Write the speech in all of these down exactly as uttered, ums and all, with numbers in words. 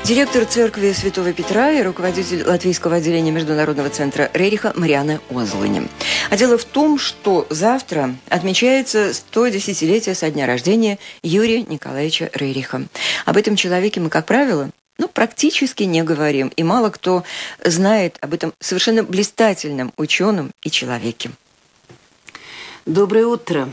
Директор церкви Святого Петра и руководитель латвийского отделения Международного центра Рериха Марианна Озлани. А дело в том, что завтра отмечается сто десятилетие со дня рождения Юрия Николаевича Рериха. Об этом человеке мы, как правило, ну, практически не говорим, и мало кто знает об этом совершенно блистательном ученом и человеке. Доброе утро.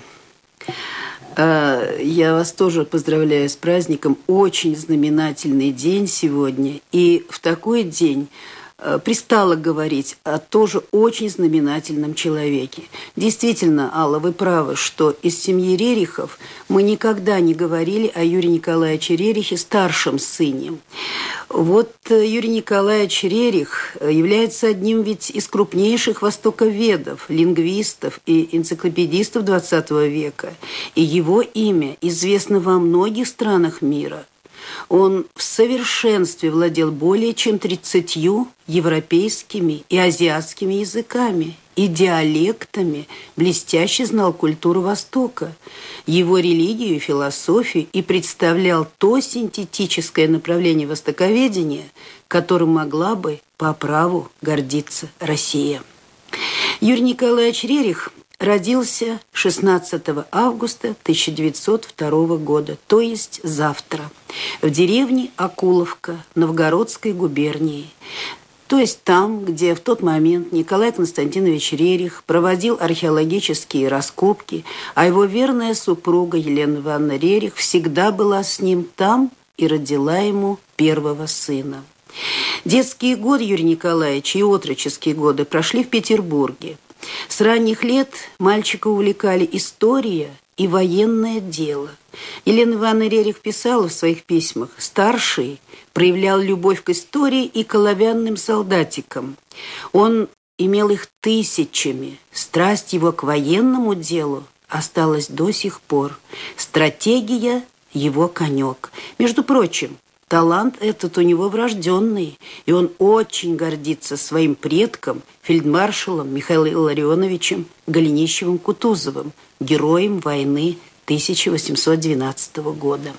Я вас тоже поздравляю с праздником. Очень знаменательный день сегодня. И в такой день пристало говорить о тоже очень знаменательном человеке. Действительно, Алла, вы правы, что из семьи Рерихов мы никогда не говорили о Юрии Николаевиче Рерихе, старшем сыне. Вот Юрий Николаевич Рерих является одним ведь из крупнейших востоковедов, лингвистов и энциклопедистов двадцатого века. И его имя известно во многих странах мира. Он в совершенстве владел более чем тридцатью европейскими и азиатскими языками и диалектами, блестяще знал культуру Востока, его религию и философию и представлял то синтетическое направление востоковедения, которым могла бы по праву гордиться Россия. Юрий Николаевич Рерих родился шестнадцатого августа тысяча девятьсот второго года, то есть завтра, в деревне Акуловка Новгородской губернии, то есть там, где в тот момент Николай Константинович Рерих проводил археологические раскопки, а его верная супруга Елена Ивановна Рерих всегда была с ним там и родила ему первого сына. Детские годы Юрия Николаевича и отроческие годы прошли в Петербурге. С ранних лет мальчика увлекали история и военное дело. Елена Ивановна Рерих писала в своих письмах: «Старший проявлял любовь к истории и к оловянным солдатикам. Он имел их тысячами. Страсть его к военному делу осталась до сих пор. Стратегия – его конек». Между прочим, талант этот у него врожденный, и он очень гордится своим предком, фельдмаршалом Михаилом Илларионовичем Голенищевым-Кутузовым, героем войны тысяча восемьсот двенадцатого года.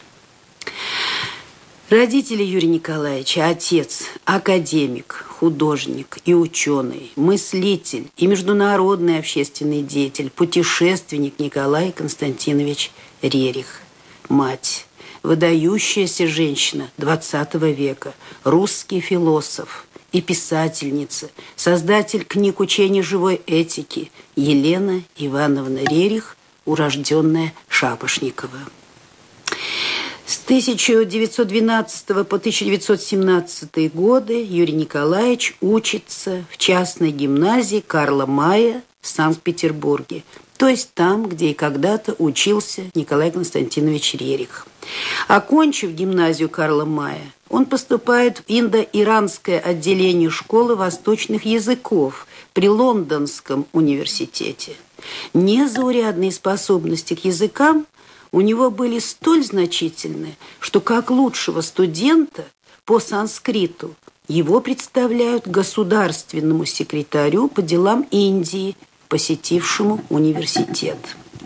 Родители Юрия Николаевича: отец – академик, художник и ученый, мыслитель и международный общественный деятель, путешественник Николай Константинович Рерих. Мать – выдающаяся женщина двадцатого века, русский философ и писательница, создатель книг учения живой этики Елена Ивановна Рерих, урожденная Шапошникова. С тысяча девятьсот двенадцатого по тысяча девятьсот семнадцатый годы Юрий Николаевич учится в частной гимназии Карла Мая в Санкт-Петербурге, то есть там, где и когда-то учился Николай Константинович Рерих. Окончив гимназию Карла Мая, он поступает в индо-иранское отделение школы восточных языков при Лондонском университете. Незаурядные способности к языкам у него были столь значительны, что как лучшего студента по санскриту его представляют государственному секретарю по делам Индии, посетившему университет.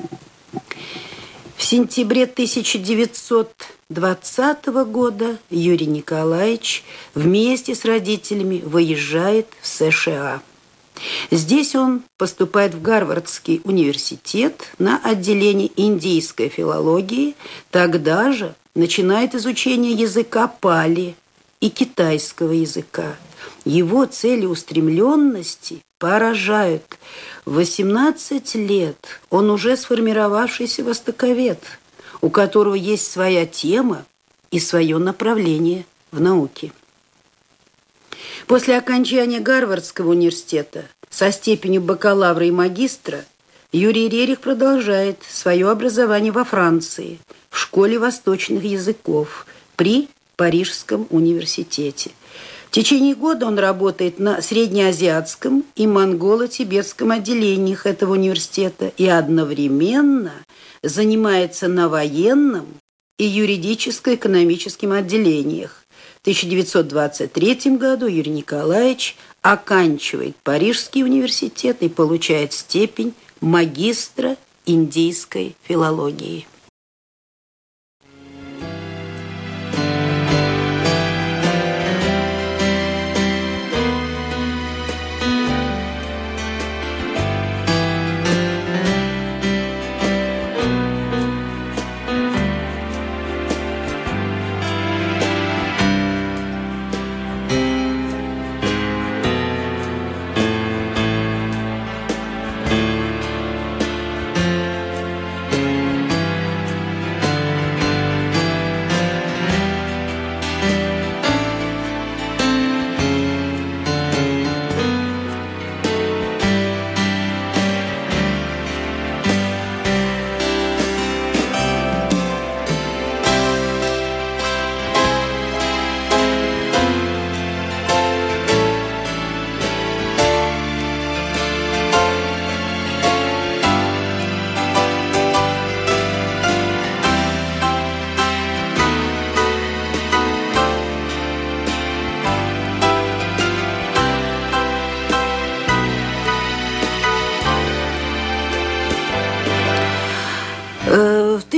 В сентябре тысяча девятьсот двадцатого года Юрий Николаевич вместе с родителями выезжает в США. Здесь он поступает в Гарвардский университет на отделение индийской филологии, тогда же начинает изучение языка пали и китайского языка. Его целеустремленности поражают. В восемнадцать лет он уже сформировавшийся востоковед, у которого есть своя тема и свое направление в науке. После окончания Гарвардского университета со степенью бакалавра и магистра Юрий Рерих продолжает свое образование во Франции, в школе восточных языков при Парижском университете. В течение года он работает на среднеазиатском и монголо-тибетском отделениях этого университета и одновременно занимается на военном и юридическо-экономическом отделениях. В тысяча девятьсот двадцать третьем году Юрий Николаевич оканчивает Парижский университет и получает степень магистра индийской филологии.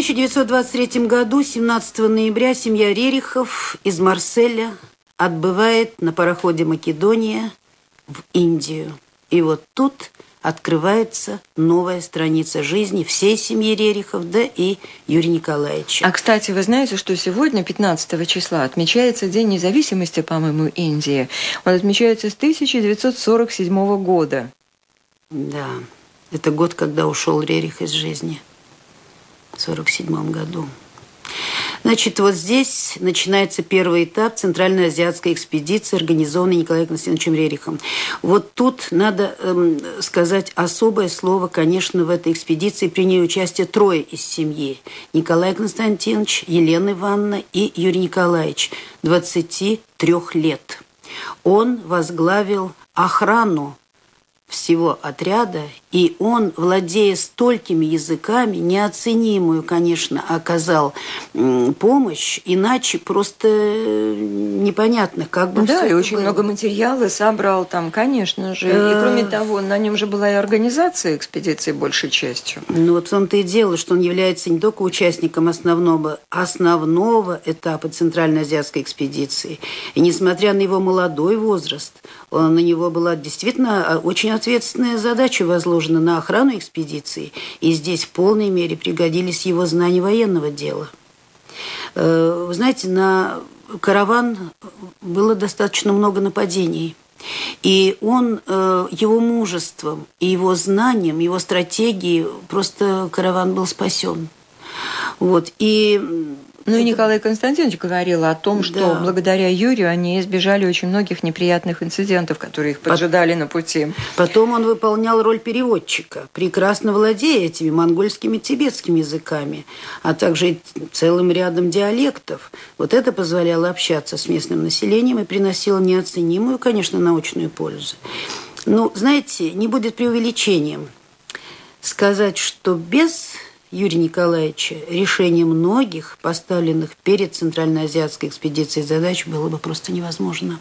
тысяча девятьсот двадцать третьем году, семнадцатого ноября, семья Рерихов из Марселя отбывает на пароходе «Македония» в Индию. И вот тут открывается новая страница жизни всей семьи Рерихов, да и Юрия Николаевича. А, кстати, вы знаете, что сегодня, пятнадцатого числа, отмечается День независимости, по-моему, Индии. Он отмечается с тысяча девятьсот сорок седьмого года. Да, это год, когда ушел Рерих из жизни. В сорок седьмом году. Значит, вот здесь начинается первый этап Центральноазиатской экспедиции, организованной Николаем Константиновичем Рерихом. Вот тут надо эм, сказать особое слово, конечно, в этой экспедиции приняли участие трое из семьи. Николай Константинович, Елена Ивановна и Юрий Николаевич, двадцати трёх лет. Он возглавил охрану всего отряда, и он, владея столькими языками, неоценимую, конечно, оказал помощь, иначе просто непонятно, как бы да, все и это очень было. много материала собрал там, конечно же. И кроме того, на нем же была и организация экспедиции большей частью. Ну вот в том-то и дело, что он является не только участником основного, основного этапа Центральноазиатской экспедиции. И несмотря на его молодой возраст, на него была действительно очень ответственная задача возложена на охрану экспедиции, и здесь в полной мере пригодились его знания военного дела. Вы знаете, на караван было достаточно много нападений, и он его мужеством и его знанием, его стратегией просто караван был спасен. Вот, и... Ну и Николай Константинович говорил о том, что да. благодаря Юрию они избежали очень многих неприятных инцидентов, которые их поджидали на пути. Потом он выполнял роль переводчика, прекрасно владея этими монгольскими, тибетскими языками, а также целым рядом диалектов. Вот это позволяло общаться с местным населением и приносило неоценимую, конечно, научную пользу. Но, знаете, не будет преувеличением сказать, что без Юрия Николаевича решение многих поставленных перед Центральноазиатской экспедицией задач было бы просто невозможно.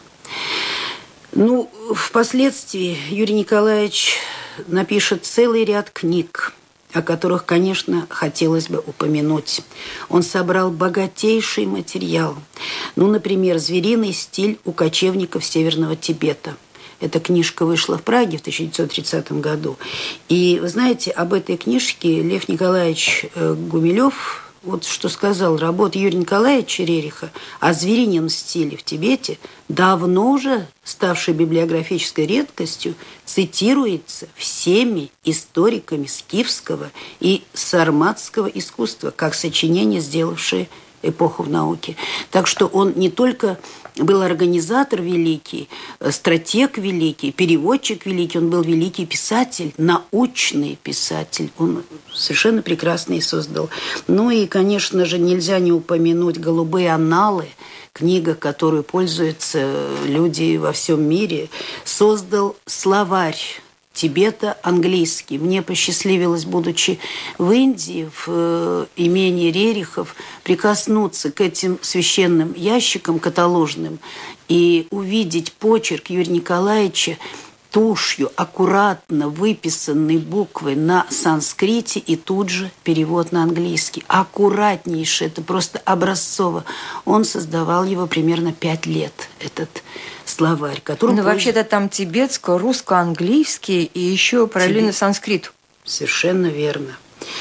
Ну, впоследствии Юрий Николаевич напишет целый ряд книг, о которых, конечно, хотелось бы упомянуть. Он собрал богатейший материал. Ну, например, «Звериный стиль у кочевников Северного Тибета». Эта книжка вышла в Праге в тысяча девятьсот тридцатом году. И, вы знаете, об этой книжке Лев Николаевич Гумилев, вот что сказал, работа Юрия Николаевича Рериха о зверином стиле в Тибете, давно уже ставшей библиографической редкостью, цитируется всеми историками скифского и сарматского искусства, как сочинение, сделавшее эпоху в науке. Так что он не только был организатор великий, стратег великий, переводчик великий, он был великий писатель, научный писатель. Он совершенно прекрасный создал. Ну и, конечно же, нельзя не упомянуть «Голубые анналы», книга, которой пользуются люди во всем мире. Создал словарь Тибета английский. Мне посчастливилось, будучи в Индии, в э, имении Рерихов, прикоснуться к этим священным ящикам каталожным и увидеть почерк Юрия Николаевича тушью, аккуратно выписанной буквы на санскрите и тут же перевод на английский. Аккуратнейший, это просто образцово. Он создавал его примерно пять лет, этот словарь, который... Ну, пользуется... вообще-то там тибетско, русско-английский и еще параллельно Тибет. Санскрит. Совершенно верно.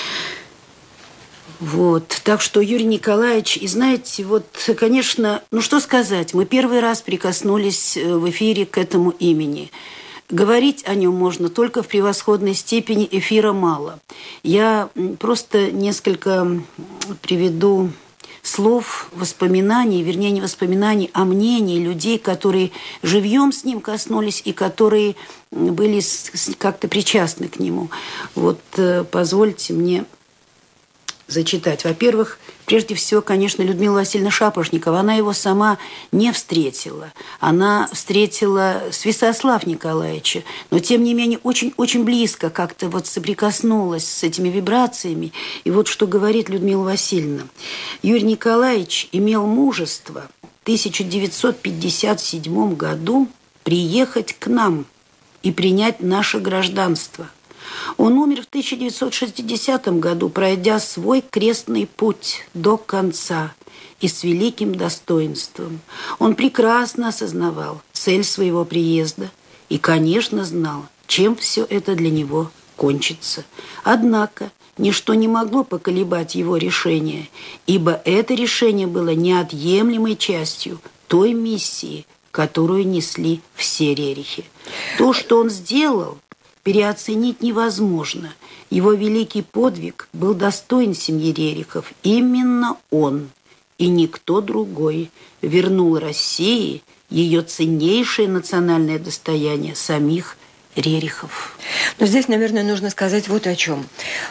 Вот. Так что Юрий Николаевич, и знаете, вот, конечно, ну что сказать, мы первый раз прикоснулись в эфире к этому имени. Говорить о нем можно только в превосходной степени, эфира мало. Я просто несколько приведу слов, воспоминаний, вернее, не воспоминаний, а мнений людей, которые живьем с ним коснулись и которые были как-то причастны к нему. Вот позвольте мне зачитать. Во-первых, прежде всего, конечно, Людмила Васильевна Шапошникова. Она его сама не встретила. Она встретила Святослава Николаевича, но, тем не менее, очень-очень близко как-то вот соприкоснулась с этими вибрациями. И вот что говорит Людмила Васильевна. Юрий Николаевич имел мужество в тысяча девятьсот пятьдесят седьмом году приехать к нам и принять наше гражданство. Он умер в тысяча девятьсот шестидесятом году, пройдя свой крестный путь до конца и с великим достоинством. Он прекрасно осознавал цель своего приезда и, конечно, знал, чем все это для него кончится. Однако ничто не могло поколебать его решение, ибо это решение было неотъемлемой частью той миссии, которую несли все рерихи. То, что он сделал, переоценить невозможно. Его великий подвиг был достоин семьи Рерихов. Именно он и никто другой вернул России ее ценнейшее национальное достояние самих Рерихов. Но здесь, наверное, нужно сказать вот о чем.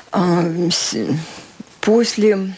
После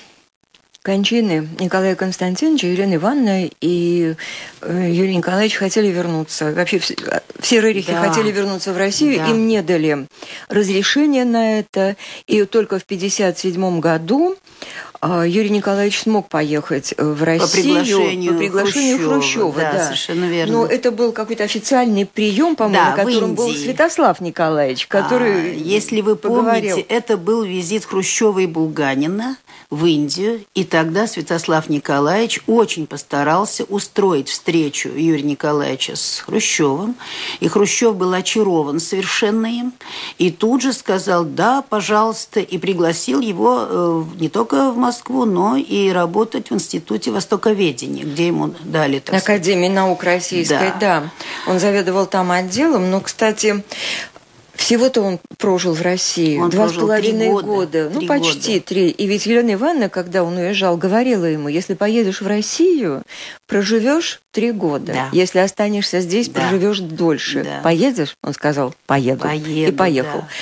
кончины Николая Константиновича Елена Ивановна и Юрий Николаевич хотели вернуться. Вообще все, все Рерихи да. хотели вернуться в Россию. Да. Им не дали разрешения на это. И только в пятьдесят седьмом году Юрий Николаевич смог поехать в Россию по приглашению, по приглашению Хрущева. Хрущева да, да, совершенно верно. Но это был какой-то официальный прием, по-моему, да, на котором был Святослав Николаевич, который, а, если вы поговорил. помните, это был визит Хрущева и Булганина в Индию, и тогда Святослав Николаевич очень постарался устроить встречу Юрия Николаевича с Хрущевым, и Хрущев был очарован совершенно им, и тут же сказал «да, пожалуйста», и пригласил его э, не только в Москву, но и работать в Институте Востоковедения, где ему дали, так сказать... Академии наук российской, да. да. Он заведовал там отделом, но, кстати... Всего-то он прожил в России он два с половиной года. года. Ну, почти года. три. И ведь Елена Ивановна, когда он уезжал, говорила ему, если поедешь в Россию, проживешь три года. Да. Если останешься здесь, да. проживешь дольше. Да. Поедешь? Он сказал, поеду. Поеду, и поехал. Да.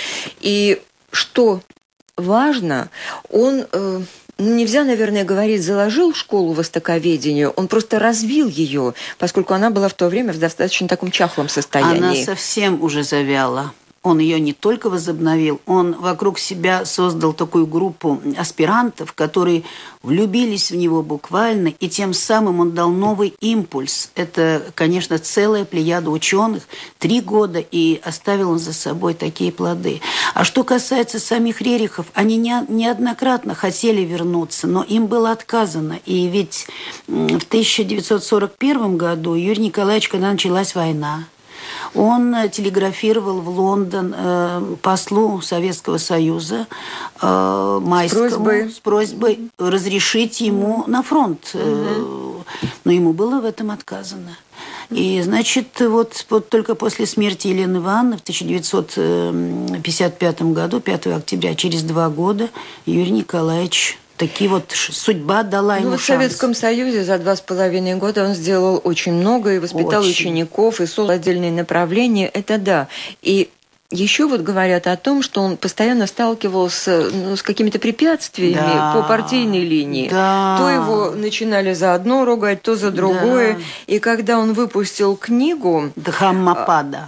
И что важно, он... Э, Ну, нельзя, наверное, говорить, заложил школу востоковедению, он просто развил ее, поскольку она была в то время в достаточно таком чахлом состоянии. Она совсем уже завяла. Он ее не только возобновил, он вокруг себя создал такую группу аспирантов, которые влюбились в него буквально, и тем самым он дал новый импульс. Это, конечно, целая плеяда ученых, три года, и оставил он за собой такие плоды. А что касается самих Рерихов, они не, неоднократно хотели вернуться, но им было отказано. И ведь в тысяча девятьсот сорок первом году Юрий Николаевич, когда началась война, он телеграфировал в Лондон э, послу Советского Союза э, Майскому с просьбой. с просьбой разрешить ему на фронт. Угу. Но ему было в этом отказано. И, значит, вот, вот только после смерти Елены Ивановны в тысяча девятьсот пятьдесят пятом году, пятого октября, через два года, Юрий Николаевич... Такие вот судьба дала ему ну, шанс. В Советском Союзе за два с половиной года он сделал очень много и воспитал очень. учеников, и создал отдельные направления. Это да. И еще вот говорят о том, что он постоянно сталкивался ну, с какими-то препятствиями да. по партийной линии. Да. То его начинали за одно ругать, то за другое. Да. И когда он выпустил книгу... Дхаммапада.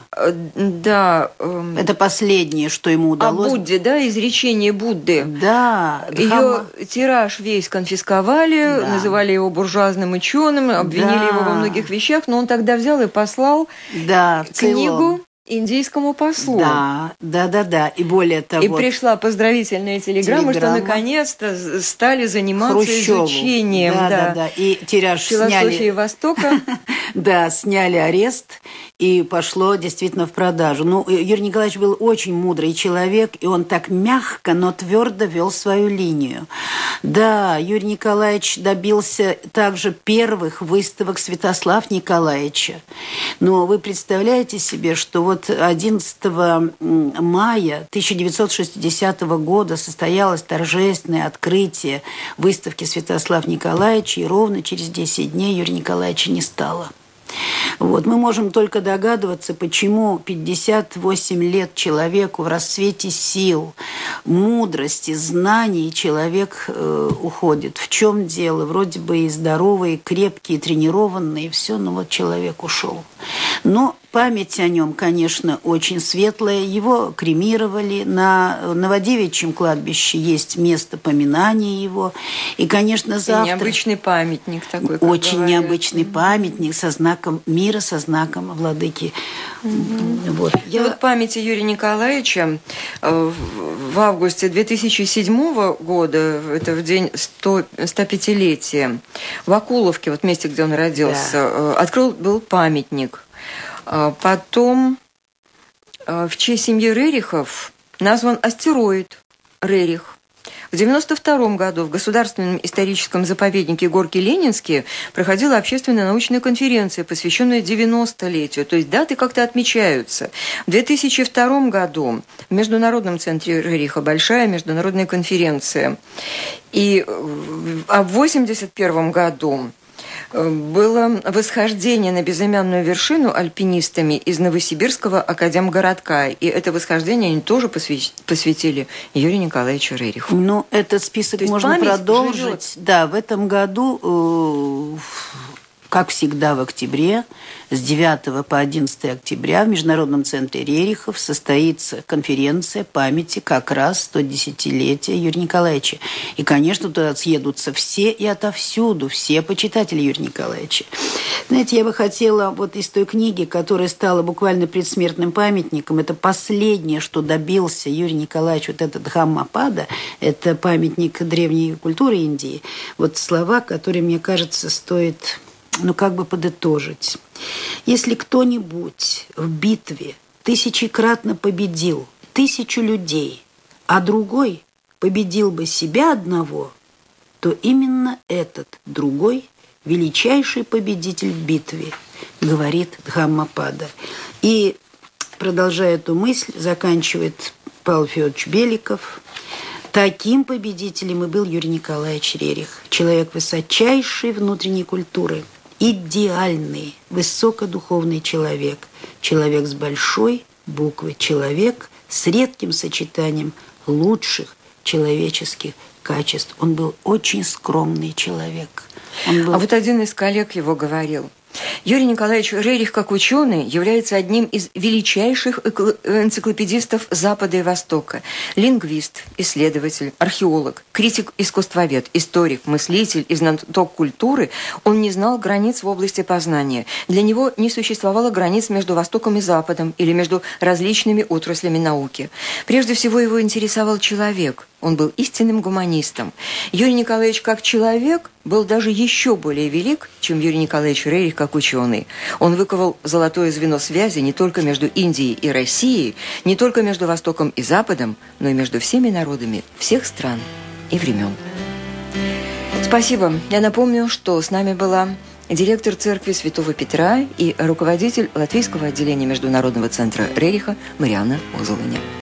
Да. Это последнее, что ему удалось. О Будде, да, изречение Будды. Да. Ее тираж весь конфисковали, да. называли его буржуазным ученым, обвинили да. его во многих вещах, но он тогда взял и послал да, книгу... целом. Индийскому послу. Да, да, да, да. И более того... И пришла поздравительная телеграмма, телеграмма. что наконец-то стали заниматься Хрущеву. изучением да, да, да, да. И тираж философии сняли... Востока. Да, сняли арест, и пошло действительно в продажу. Ну, Юрий Николаевич был очень мудрый человек, и он так мягко, но твердо вел свою линию. Да, Юрий Николаевич добился также первых выставок Святослава Николаевича. Но вы представляете себе, что вот одиннадцатого мая тысяча девятьсот шестидесятого года состоялось торжественное открытие выставки Святослава Николаевича, и ровно через десять дней Юрия Николаевича не стало. Вот. Мы можем только догадываться, почему пятьдесят восемь лет человеку в расцвете сил, мудрости, знаний человек э, уходит. В чем дело? Вроде бы и здоровый, и крепкий, и тренированный, и все, но вот человек ушел. Но память о нем, конечно, очень светлая. Его кремировали. На Новодевичьем кладбище есть место поминания его. И, конечно, завтра... И необычный памятник такой. Очень говорят. необычный mm-hmm. памятник со знаком мира, со знаком владыки. Mm-hmm. Вот. Я... Вот памяти Юрия Николаевича в августе две тысячи седьмого года, это в день стопятилетия, в Акуловке, вот в месте, где он родился, да. открыл был памятник. Потом в честь семьи Рерихов назван астероид Рерих. В девяносто втором году в Государственном историческом заповеднике Горки Ленинские проходила общественная научная конференция, посвященная девяностолетию. То есть даты как-то отмечаются. В две тысячи втором году в Международном центре Рериха большая международная конференция. И а в восемьдесят первом году было восхождение на безымянную вершину альпинистами из Новосибирского академгородка. И это восхождение они тоже посвятили Юрию Николаевичу Рериху. Ну, этот список можно продолжить. Живет. Да, в этом году, как всегда в октябре, с девятого по одиннадцатое октября в Международном центре Рерихов состоится конференция памяти как раз стодесятилетия Юрия Николаевича. И, конечно, туда съедутся все и отовсюду, все почитатели Юрия Николаевича. Знаете, я бы хотела вот из той книги, которая стала буквально предсмертным памятником, это последнее, что добился Юрий Николаевич, вот этот Дхаммапада, это памятник древней культуры Индии, вот слова, которые, мне кажется, стоит... ну, как бы подытожить. Если кто-нибудь в битве тысячекратно победил тысячу людей, а другой победил бы себя одного, то именно этот другой величайший победитель в битве, говорит Дхаммапада. И, продолжая эту мысль, заканчивает Павел Федорович Беликов. Таким победителем и был Юрий Николаевич Рерих, человек высочайшей внутренней культуры, идеальный, высокодуховный человек, человек с большой буквы, человек с редким сочетанием лучших человеческих качеств. Он был очень скромный человек. Он был... А вот один из коллег его говорил: Юрий Николаевич Рерих, как ученый, является одним из величайших энциклопедистов Запада и Востока. Лингвист, исследователь, археолог, критик-искусствовед, историк, мыслитель и знаток культуры, он не знал границ в области познания. Для него не существовало границ между Востоком и Западом или между различными отраслями науки. Прежде всего его интересовал человек. Он был истинным гуманистом. Юрий Николаевич как человек был даже еще более велик, чем Юрий Николаевич Рерих как ученый. Он выковал золотое звено связи не только между Индией и Россией, не только между Востоком и Западом, но и между всеми народами всех стран и времен. Спасибо. Я напомню, что с нами была директор церкви Святого Петра и руководитель Латвийского отделения Международного центра Рериха Марианна Озолыня.